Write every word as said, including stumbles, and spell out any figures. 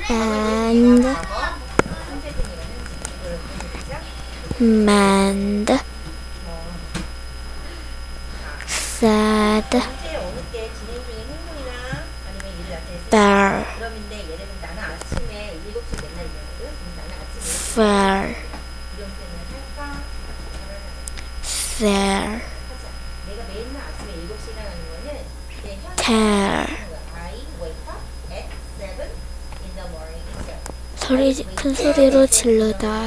and mend sad bear fair fair tear 소리 큰 소리로 지르다